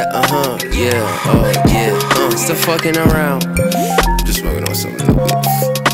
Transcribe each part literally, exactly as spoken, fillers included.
Yeah, uh-huh, yeah, oh, yeah, uh, still fucking around. Just smoking on something a little bit.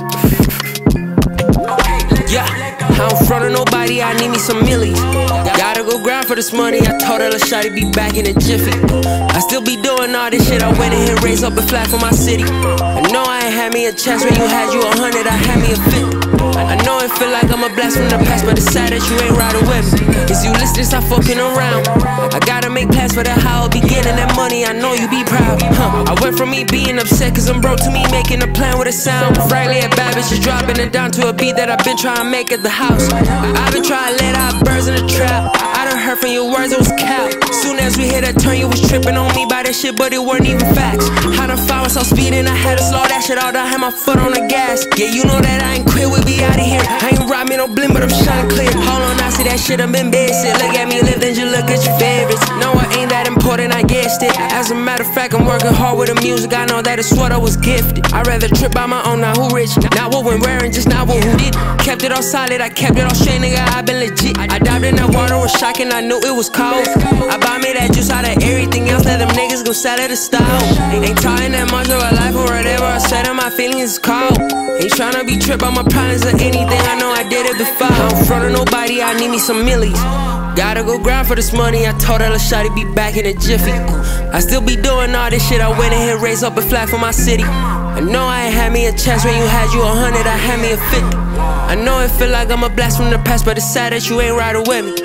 Yeah, I don't front of nobody, I need me some millies. Gotta go grind for this money, I told her shawty be back in a jiffy. I still be doing all this shit, I went ahead, raised up a flag for my city. I know I ain't had me a chance when you had you a hundred, I had me a fifty. I know it feel like I'm a blast from the past, but it's sad that you ain't riding with me. Cause you listening, stop fucking around. I gotta make plans for that how I'll be getting that money, I know you be proud. Huh. I went from me being upset cause I'm broke to me making a plan with a sound. Frankly, a bad bitch is dropping it down to a beat that I've been trying to make at the house. I've been trying to let out birds in the trap. I done heard from your words, it was cap. Soon as we hit that turn, you was tripping on me by that shit, but it weren't even facts. I done found myself speeding, I had to slow that shit all down, had my foot on the gas. Yeah, you know that I ain't quit, we be out of here. I ain't robbed me no bling, but I'm shining clear. Hold on, I see that shit, I'm in bed, sit. Look at me live, then you look at your favorites. No, it ain't that important, I guessed it. As a matter of fact, I'm working hard with the music, I know that it's what I was gifted. I'd rather trip by my own, now who rich? Not what we're wearing, just not what who did. Kept it all solid, I kept it all straight, nigga, I been legit. I dived in that water, was shocking, I knew it was cold. I buy me that juice out of everything else, let them niggas go sell at the style. Ain't talking that much of a life or whatever, I said in my feelings is cold. Ain't tryna be tripped on my problems or anything, I know I did it before. I don't front of nobody, I need me some millies. Gotta go grind for this money, I told her shawty be back in a jiffy. I still be doing all this shit, I went ahead, raised up a flag for my city. I know I ain't had me a chance when you had you a hundred, I had me a fifty. I know it feel like I'm a blast from the past, but it's sad that you ain't riding with me.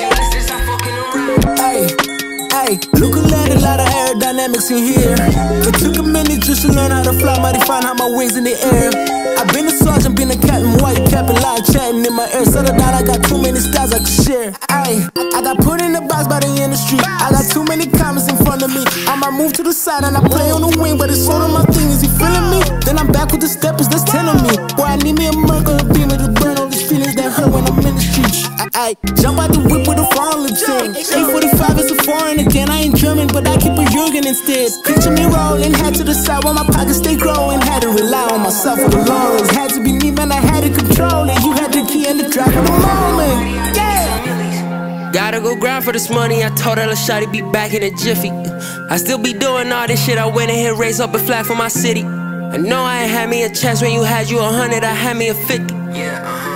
Ay, ay, looking at a lot of aerodynamics in here. It took a minute just to learn how to fly, mighty find how my wings in the air. I've been a sergeant, been a captain, white cap and line chatting in my ear. Settle down, I got too many styles I can share. Ay, I got put in the box by the industry. I got too many comments in front of me. I might move to the side and I play on the wing, but it's all of my thing. Is he feeling me? Then I'm back with the steppers that's telling me. Boy, I need me a murder, a beamer to burn all these feelings that hurt when I'm in the streets. I, I jump out the whip with a foreign thing. eight forty-five is a foreign again. I ain't German, but I keep a Jurgen instead. Picture me rolling, head to the side while my pockets stay growing. Had to rely on myself for the laurels. Had to be me, man, I had to control it. You had the key and the drive for the moment. Yeah. Gotta go grind for this money, I told her shawty be back in a jiffy. I still be doing all this shit, I went ahead, raised up a flag for my city. I know I ain't had me a chance when you had you a hundred, I had me a fifty. Yeah.